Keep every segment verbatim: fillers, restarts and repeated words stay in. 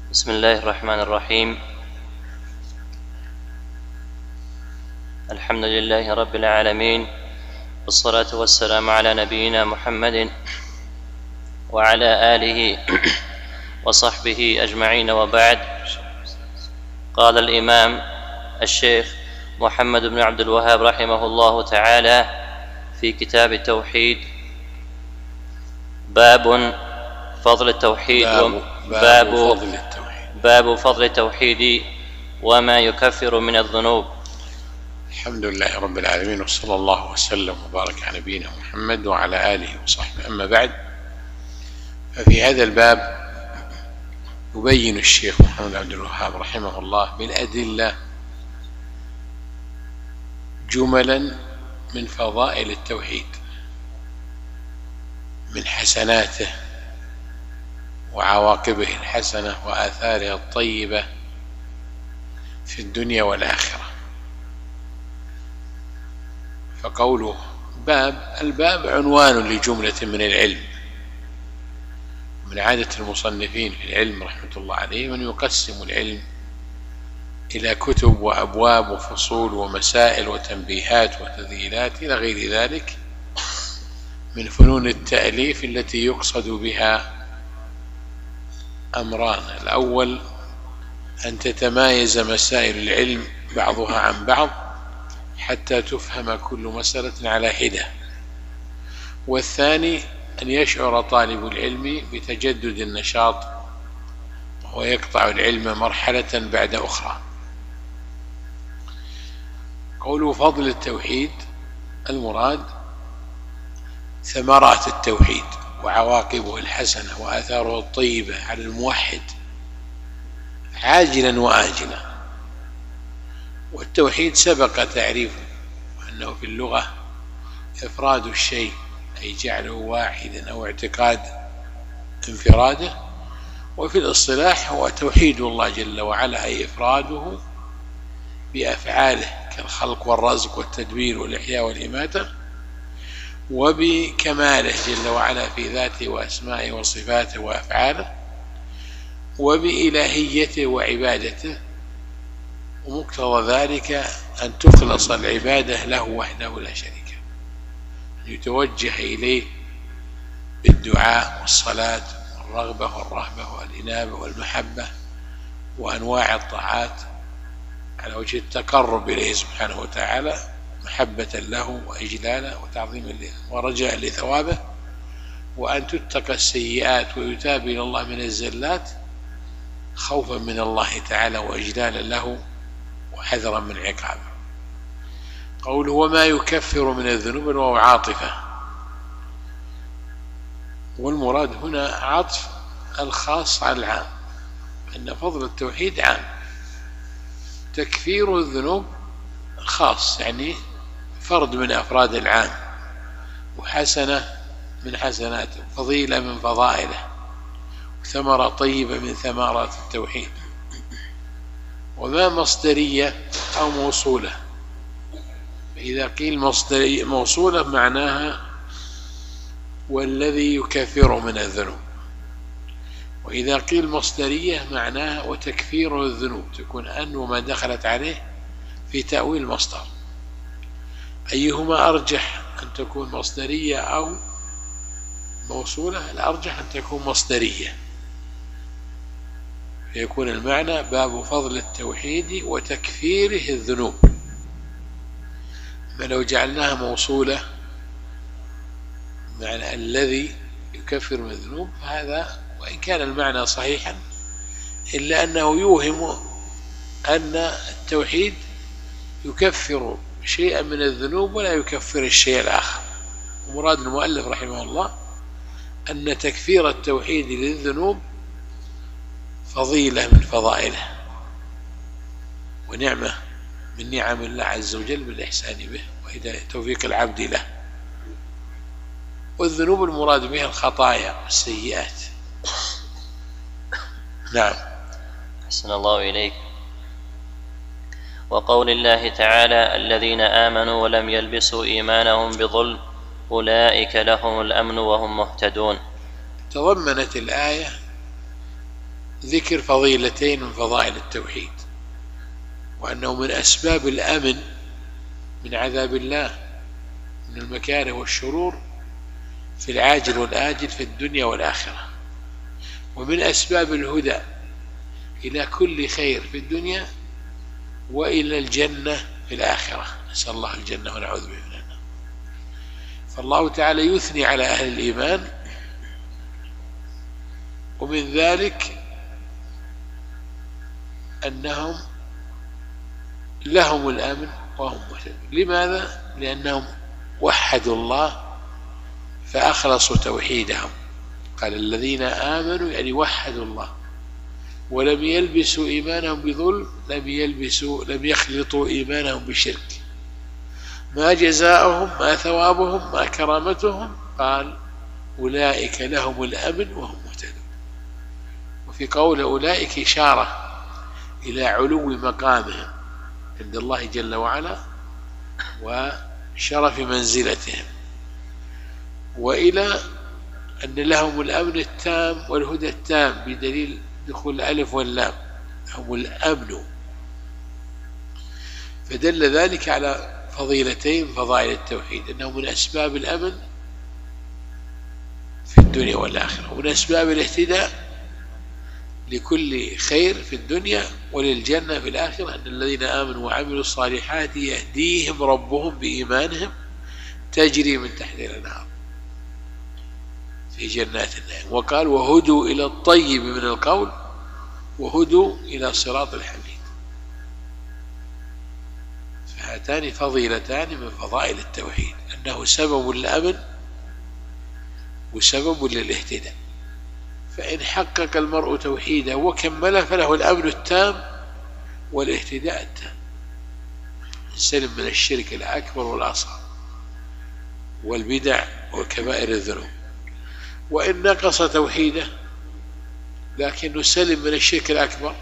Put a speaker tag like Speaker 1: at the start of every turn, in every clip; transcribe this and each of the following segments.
Speaker 1: بسم الله الرحمن الرحيم. الحمد لله رب العالمين، والصلاة والسلام على نبينا محمد وعلى آله وصحبه أجمعين، وبعد. قال الإمام الشيخ محمد بن عبد الوهاب رحمه الله تعالى في كتاب التوحيد: باب فضل التوحيد
Speaker 2: باب,
Speaker 1: باب,
Speaker 2: باب فضل التوحيد
Speaker 1: باب فضل التوحيد وما يكفر من الذنوب.
Speaker 2: الحمد لله رب العالمين، وصلى الله وسلم وبارك على نبينا محمد وعلى آله وصحبه. أما بعد، ففي هذا الباب يبين الشيخ محمد عبد الوهاب رحمه الله بالأدلة جملا من فضائل التوحيد، من حسناته وعواقبه الحسنة وآثاره الطيبة في الدنيا والآخرة. فقوله باب، الباب عنوان لجملة من العلم. من عادة المصنفين في العلم رحمة الله عليهم أن يقسم العلم إلى كتب وأبواب وفصول ومسائل وتنبيهات وتذييلات إلى غير ذلك من فنون التأليف التي يقصد بها أمران: الأول أن تتمايز مسائل العلم بعضها عن بعض حتى تفهم كل مسألة على حدة، والثاني أن يشعر طالب العلم بتجدد النشاط وهو يقطع العلم مرحلة بعد أخرى. قوله فضل التوحيد، المراد ثمرات التوحيد وعواقبه الحسنة وآثاره الطيبة على الموحد عاجلا وآجلا. والتوحيد سبق تعريفه أنه في اللغة إفراد الشيء، أي جعله واحدا أو اعتقاد انفراده، وفي الاصطلاح هو توحيد الله جل وعلا، أي إفراده بأفعاله كالخلق والرزق والتدبير والإحياء والإماتة، وبكماله جل وعلا في ذاته وأسمائه وصفاته وأفعاله، وبإلهيته وعبادته، ومقتضى ذلك أن تخلص العبادة له وحده لا شريك له، أن يتوجه إليه بالدعاء والصلاة والرغبة والرهبة والإنابة والمحبة وأنواع الطاعات على وجه التقرب إليه سبحانه وتعالى، محبة له وإجلالا وتعظيما له ورجاء لثوابه، وأن تتقى السيئات ويتاب إلى الله من الزلات خوفا من الله تعالى وإجلالا له وحذرا من عقابه. قوله وما يكفر من الذنوب وهو عاطفة، والمراد هنا عطف الخاص على العام، أن فضل التوحيد عام، تكفير الذنوب خاص، يعني فرد من أفراد العام، وحسنة من حسناته، فضيلة من فضائله، وثمرة طيبة من ثمرات التوحيد. وما مصدرية أو موصولة، إذا قيل مصدرية موصولة معناها والذي يكفر من الذنوب، وإذا قيل مصدرية معناها وتكفير الذنوب، تكون أن وما دخلت عليه في تأويل مصدر. أيهما أرجح، أن تكون مصدرية أو موصولة؟ الأرجح أن تكون مصدرية، فيكون المعنى باب فضل التوحيد وتكفيره الذنوب. ما لو جعلناها موصولة معنى الذي يكفر من الذنوب، هذا وإن كان المعنى صحيحا إلا أنه يوهم أن التوحيد يكفر شيئا من الذنوب ولا يكفر الشيء الآخر. ومراد المؤلف رحمه الله أن تكفير التوحيد للذنوب فضيلة من فضائله ونعمة من نعم الله عز وجل بالإحسان به وهداية توفيق العبد له. والذنوب المراد بها الخطايا والسيئات. نعم.
Speaker 1: أحسن الله إليك. وقول الله تعالى: الذين آمنوا ولم يلبسوا إيمانهم بظلم أولئك لهم الأمن وهم مهتدون.
Speaker 2: تضمنت الآية ذكر فضيلتين من فضائل التوحيد، وأنه من أسباب الأمن من عذاب الله من المكاره والشرور في العاجل والآجل في الدنيا والآخرة، ومن أسباب الهدى إلى كل خير في الدنيا وإلى الجنة في الآخرة. نسأل الله الجنة ونعوذ به من النار. فالله تعالى يثني على أهل الإيمان، ومن ذلك أنهم لهم الأمن وهم مهتدون. لماذا؟ لأنهم وحدوا الله فأخلصوا توحيدهم. قال الذين آمنوا يعني وحدوا الله ولم يلبسوا إيمانهم بظلم، لم يلبسوا لم يخلطوا إيمانهم بشرك. ما جزاؤهم، ما ثوابهم، ما كرامتهم؟ قال أولئك لهم الأمن وهم مهتدون. وفي قول أولئك إشارة إلى علو مقامهم عند الله جل وعلا وشرف منزلتهم، وإلى أن لهم الأمن التام والهدى التام بدليل دخول الألف واللام، هم الأمن. فدل ذلك على فضيلتين فضائل التوحيد، أنه من أسباب الأمن في الدنيا والآخرة، ومن أسباب الاهتداء لكل خير في الدنيا وللجنة في الآخرة، أن الذين آمنوا وعملوا الصالحات يهديهم ربهم بإيمانهم تجري من تحت الأنهار في جنات النعيم. وقال وهدوا إلى الطيب من القول وهدوا إلى صراط الحميد. فهاتان فضيلتان من فضائل التوحيد، أنه سبب للأمن وسبب للاهتداء. فإن حقق المرء توحيده وكمله فله الأمن التام والاهتداء التام، سلم من الشرك الأكبر والأصغر والبدع وكبائر الذنوب. وإن نقص توحيده لكنه سلم من الشرك الأكبر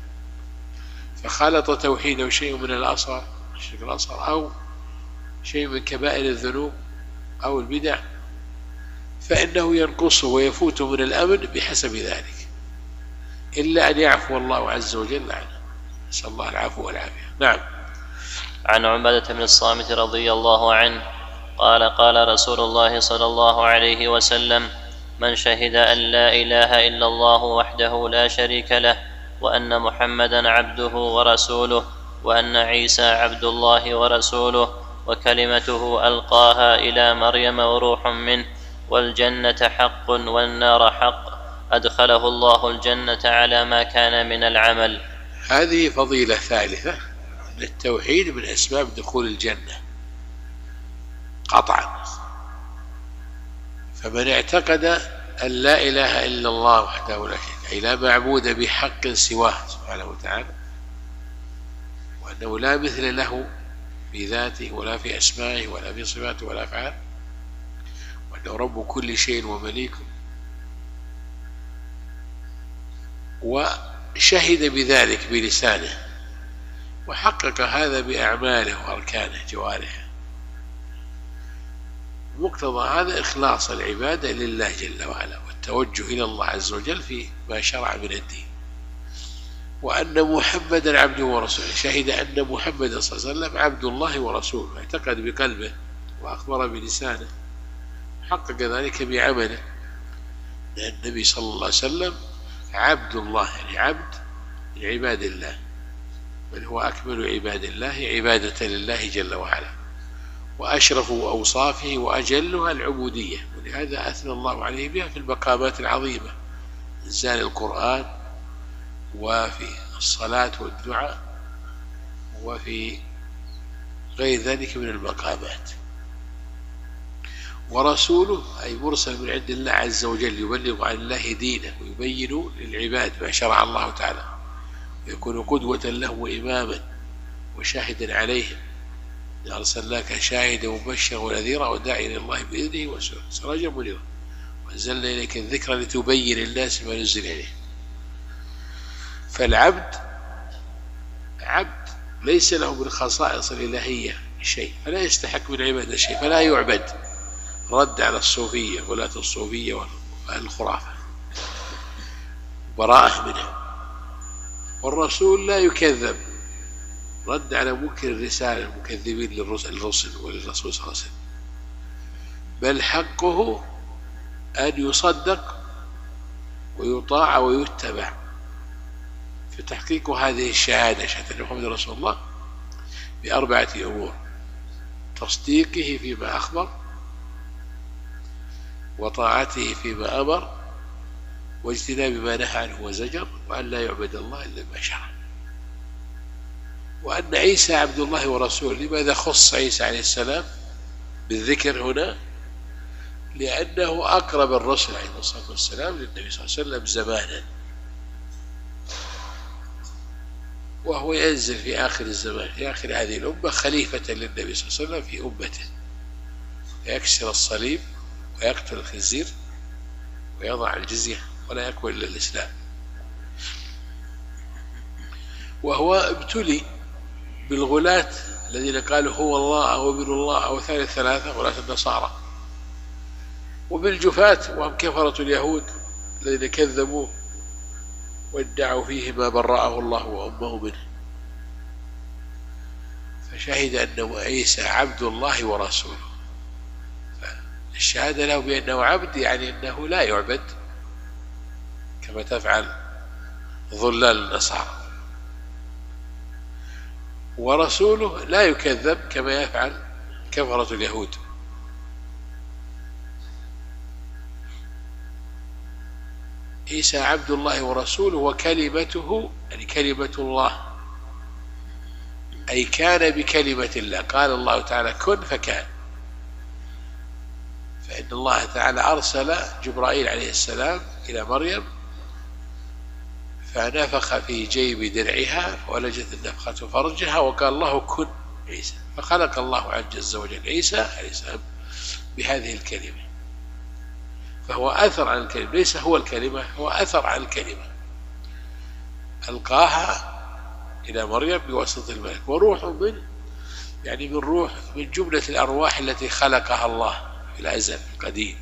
Speaker 2: فخلط توحيده شيء من الأصغر الشرك الأصغر أو شيء من كبائر الذنوب أو البدع، فإنه ينقصه ويفوته من الأمن بحسب ذلك، إلا أن يعفو الله عز وجل عنه. نسأل الله العفو والعافية. نعم.
Speaker 1: عن عبادة بن الصامت رضي الله عنه قال قال رسول الله صلى الله عليه وسلم من شهد أن لا إله إلا الله وحده لا شريك له وأن محمدا عبده ورسوله وأن عيسى عبد الله ورسوله وكلمته ألقاها إلى مريم وروح منه والجنة حق والنار حق أدخله الله الجنة على ما كان من العمل.
Speaker 2: هذه فضيلة ثالثة للتوحيد من أسباب دخول الجنة قطعا. فمن اعتقد أن لا إله إلا الله وحده لا شريك أي لا معبود بحق سواه سبحانه وتعالى، وأنه لا مثل له في ذاته ولا في أسمائه ولا في صفاته ولا أفعاله، وأنه رب كل شيء ومليكه، وشهد بذلك بلسانه وحقق هذا بأعماله وأركانه جوارحه، مقتضى هذا إخلاص العبادة لله جل وعلا والتوجه إلى الله عز وجل في ما شرع من الدين، وأن محمدا عبده ورسوله، شهد أن محمدا صلى الله عليه وسلم عبد الله ورسوله، اعتقد بقلبه وأخبر بلسانه، حقق ذلك بعمله، لأن النبي صلى الله عليه وسلم عبد الله يعني عبد من عباد الله، بل هو أكمل عباد الله عبادة لله جل وعلا، وأشرف أوصافه وأجلها العبودية، ولهذا أثنى الله عليه بها في المقامات العظيمة، إنزال القرآن وفي الصلاة والدعاء وفي غير ذلك من المقامات. ورسوله أي مرسل من عند الله عز وجل يبلغ عن الله دينه ويبين للعباد ما شرع الله تعالى، ويكون قدوة له وإماما وشاهدا عليهم، أرسلناك شاهدا ومبشرا ونذيرا وداعيا إلى الله بإذنه وسراجا منيرا وأنزلنا إليك الذكر لتبين للناس ما نزل إليه. فالعبد عبد ليس له من الخصائص الإلهية شيء، فلا يستحق من عبادة شيء، فلا يعبد، رد على الصوفية ولاة الصوفية والخرافة، براءة منه. والرسول لا يكذب، رد على منكر الرسالة المكذبين للرسل وللرسول صلى الله عليه وسلم، بل حقه أن يصدق ويطاع ويتبع. فتحقيق هذه الشهادة شهادة أن محمد رسول الله بأربعة أمور: تصديقه فيما أخبر، وطاعته فيما أمر، واجتناب ما نهى عنه وزجر، وأن لا يعبد الله إلا ما شرع. وأن عيسى عبد الله ورسوله. لماذا خص عيسى عليه السلام بالذكر هنا؟ لأنه أقرب الرسل عليه الصلاة والسلام للنبي صلى الله عليه وسلم زمانا، وهو ينزل في آخر الزمان في آخر هذه الأمة خليفة للنبي صلى الله عليه وسلم في أمته، يكسر الصليب ويقتل الخنزير ويضع الجزية ولا يقبل إلا الإسلام. وهو ابتلي بالغلاة الذين قالوا هو الله أو ابن الله أو ثالث ثلاثة، غلاة النصارى، وبالجفاة وهم كفرة اليهود الذين كذبوه وادعوا فيه ما برأه الله وأمه منه. فشهد أنه عيسى عبد الله ورسوله. الشهادة له بأنه عبد يعني أنه لا يعبد كما تفعل ضلال النصارى، ورسوله لا يكذب كما يفعل كفرة اليهود. عيسى عبد الله ورسوله وكلمته، يعني كلمة الله، أي كان بكلمة الله. قال الله تعالى كن فكان. فإن الله تعالى أرسل جبرائيل عليه السلام إلى مريم فنفخ في جيب درعها فولجت النفخة فرجها، وقال الله كن عيسى، فخلق الله عز وجل عيسى عليه السلام بهذه الكلمة. فهو أثر عن الكلمة، ليس هو الكلمة، هو أثر عن الكلمة، ألقاها إلى مريم بواسطة الملك. وروح من يعني من روح من جملة الأرواح التي خلقها الله في الأزل القديم.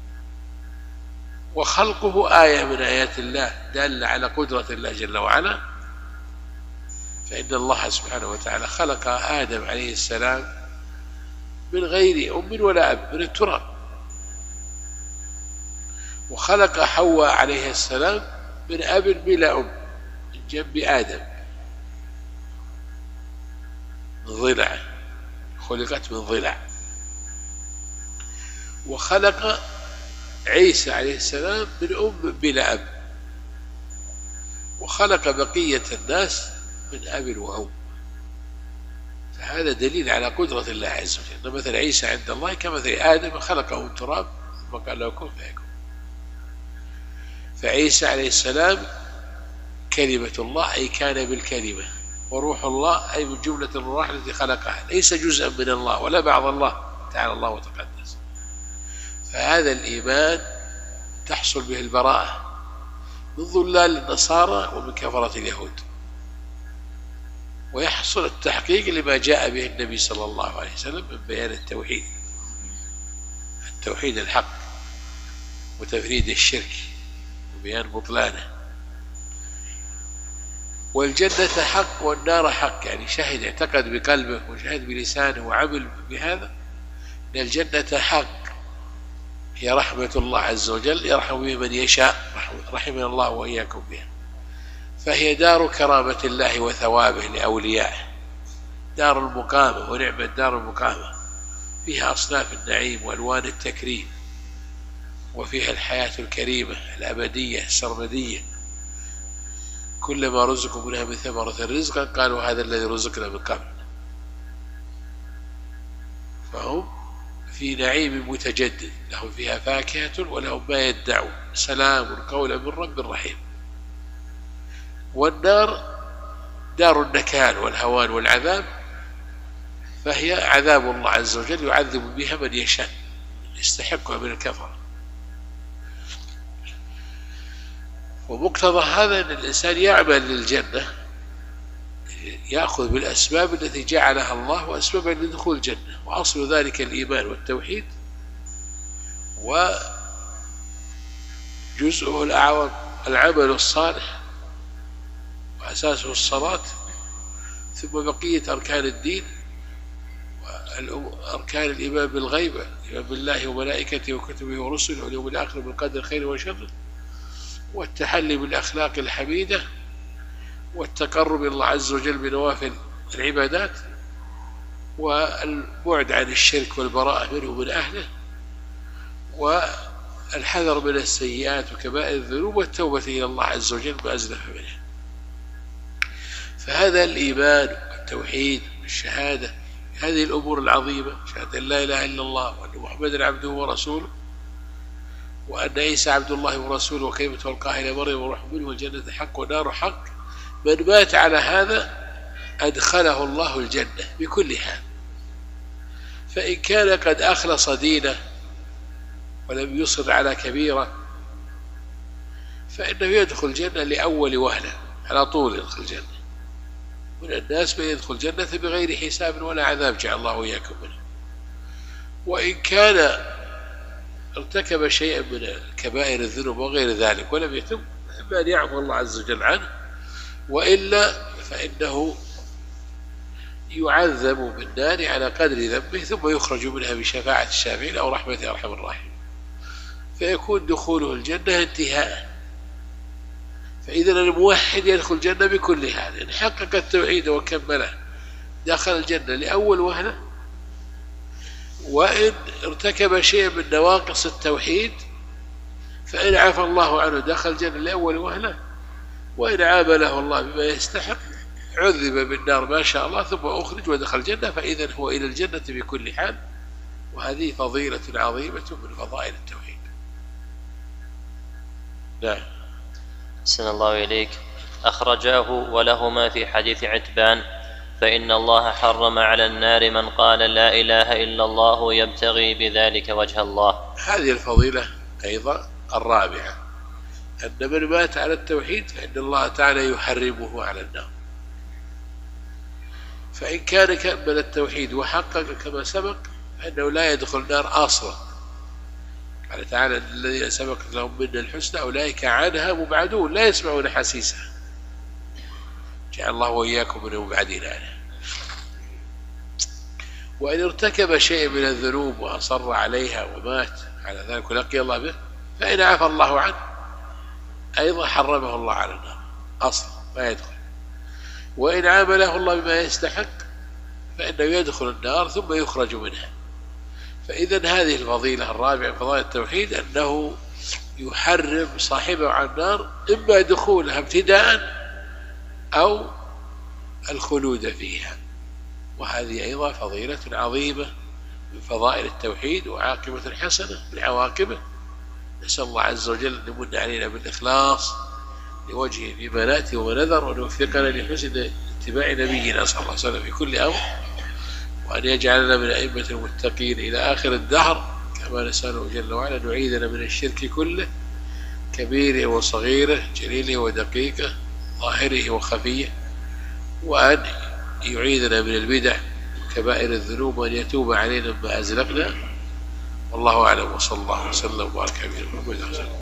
Speaker 2: وخلقه آية من آيات الله دالة على قدرة الله جل وعلا. فإن الله سبحانه وتعالى خلق آدم عليه السلام من غير أم ولا أب، من التراب، وخلق حواء عليه السلام من أب بلا أم من جنب آدم، من ضلع، خلقت من ضلع. وخلق عيسى عليه السلام من أم بلا أب، وخلق بقية الناس من أب وأم. فهذا دليل على قدرة الله عز وجل. مثل عيسى عند الله كمثل آدم خلقه من تراب ثم قال له كن فيكون. فعيسى عليه السلام كلمة الله أي كان بالكلمة، وروح الله أي من جملة الروح التي خلقها، ليس جزءا من الله ولا بعض الله تعالى الله وتقدس. فهذا الإيمان تحصل به البراءة من ضلال النصارى ومن كفرة اليهود، ويحصل التحقيق لما جاء به النبي صلى الله عليه وسلم من بيان التوحيد، التوحيد الحق وتفريد الشرك وبيان بطلانه. والجنة حق والنار حق، يعني شهد اعتقد بقلبه وشهد بلسانه وعمل بهذا أن الجنة حق، هي رحمة الله عز وجل يرحم به من يشاء، رحمنا الله وإياكم بها. فهي دار كرامة الله وثوابه لأوليائه، دار المقامة، ونعمة دار المقامة، فيها أصناف النعيم وألوان التكريم، وفيها الحياة الكريمة الأبدية السرمدية. كلما رزقوا منها من ثمرة الرزق قالوا هذا الذي رزقنا من قبل. فهم في نعيم متجدد، لهم فيها فاكهة ولهم ما يدعون، سلام قولا من رب رحيم. والنار دار النكال والهوان والعذاب، فهي عذاب الله عز وجل يعذب بها من يشاء يستحقها من الكفر. ومقتضى هذا أن الإنسان يعمل للجنة، يأخذ بالأسباب التي جعلها الله وأسبابها لدخول الجنة، وأصل ذلك الإيمان والتوحيد، وجزءه الأعظم العمل الصالح وأساسه الصلاة، ثم بقية أركان الدين وأركان الإيمان بالغيب، الإيمان بالله وملائكته وكتبه ورسله واليوم الآخر بالقدر خير وشر، والتحلي بالأخلاق الحميدة، والتقرب إلى الله عز وجل بنوافل العبادات، والبعد عن الشرك والبراءة منه ومن أهله، والحذر من السيئات وكبائر الذنوب، والتوبة إلى الله عز وجل ما أزلف منه. فهذا الإيمان والتوحيد والشهادة هذه الأمور العظيمة، شهادة أن لا إله إلا الله وأن محمدا عبده ورسوله وأن عيسى عبد الله ورسوله وكلمته ألقاها إلى مريم وروح منه والجنة حق ونار حق، من مات على هذا أدخله الله الجنة بكل حال. فإن كان قد أخلص دينه ولم يصر على كبيرة فإنه يدخل الجنة لأول وهلة، على طول يدخل الجنة. من الناس من يدخل الجنة بغير حساب ولا عذاب، جعل الله وإياكم منه. وإن كان ارتكب شيئا من كبائر الذنوب وغير ذلك ولم يتب، إما أن يعفو الله عز وجل عنه، وإلا فإنه يعذب بالنار على قدر ذنبه ثم يخرج منها بشفاعة الشافعين أو رحمة أرحم الراحمين، فيكون دخوله الجنة انتهاء. فإذا الموحد يدخل الجنة بكل حال، إن حقق التوحيد وكمله دخل الجنة لأول وهلة، وإن ارتكب شيء من نواقص التوحيد فإن عفى الله عنه دخل الجنة لأول وهلة، وإن عامله الله بما يستحق عذب بالنار ما شاء الله ثم أخرج ودخل الجنة، فإذا هو إلى الجنة بكل حال. وهذه فضيلة عظيمة من فضائل التوحيد. نعم.
Speaker 1: أحسن الله إليك. أخرجاه ولهما في حديث عتبان: فإن الله حرم على النار من قال لا إله إلا الله يبتغي بذلك وجه الله.
Speaker 2: هذه الفضيلة أيضا الرابعة، أن من مات على التوحيد فإن الله تعالى يحرمه على النار. فإن كان كمل التوحيد وحقق كما سبق فإنه لا يدخل النار أصلا. قال تعالى: الذين سبقت لهم منا الحسنى أولئك عنها مبعدون لا يسمعون حسيسها. جعل الله وإياكم من المبعدين عنها. وإن ارتكب شيء من الذنوب وأصر عليها ومات على ذلك ولقي الله به فإن عفى الله عنه أيضا حرمه الله على النار أصلا ما يدخل. وإن عامله الله بما يستحق فإنه يدخل النار ثم يخرج منها. فإذا هذه الفضيلة الرابعة فضائل التوحيد أنه يحرم صاحبه على النار، إما دخولها ابتداء أو الخلود فيها. وهذه أيضا فضيلة عظيمة من فضائل التوحيد وعاقبة حسنة من عواقبه. نسأل الله عز وجل أن يمن علينا بالإخلاص لوجهه فيما نأتي وما نذر، وأن يوفقنا لحسن اتباع نبينا صلى الله عليه وسلم في كل أمر، وأن يجعلنا من أئمة المتقين إلى آخر الدهر، كما نسأله جل وعلا أن يعيذنا من الشرك كله، كبيره وصغيره، جليله ودقيقه، ظاهره وخفيه، وأن يعيذنا من البدع وكبائر الذنوب، وأن يتوب علينا ما أزلفنا. والله أعلم، وصلى الله وسلم وبارك على محمد.